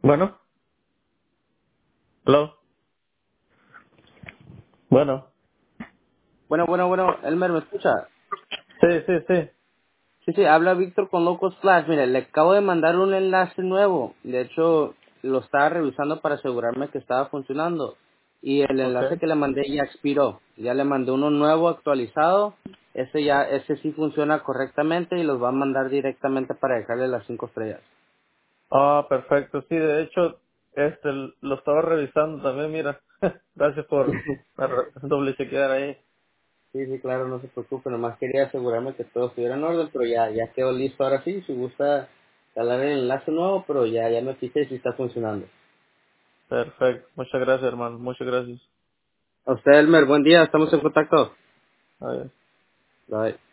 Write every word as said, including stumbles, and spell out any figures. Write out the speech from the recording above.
Bueno, hello. Bueno, Bueno, bueno, bueno, Elmer, ¿me escucha? sí, sí, sí. Sí, sí, habla Víctor con Locos Flash. Mire, le acabo de mandar un enlace nuevo. De hecho, lo estaba revisando para asegurarme que estaba funcionando. Y el enlace Okay. que le mandé ya expiró. Ya le mandé uno nuevo actualizado. Ese ya, ese sí funciona correctamente y los va a mandar directamente para dejarle las cinco estrellas. Ah, perfecto. Sí, de hecho, este, lo estaba revisando también, mira. Gracias por por doble chequear ahí. Sí, sí, claro, no se preocupe. Nomás quería asegurarme que todo estuviera en orden, pero ya, ya quedó listo. Ahora sí, si gusta calar el enlace nuevo, pero ya, ya me fijé si está funcionando. Perfecto. Muchas gracias, hermano. Muchas gracias. A usted, Elmer, buen día, estamos en contacto. Adiós. Bye.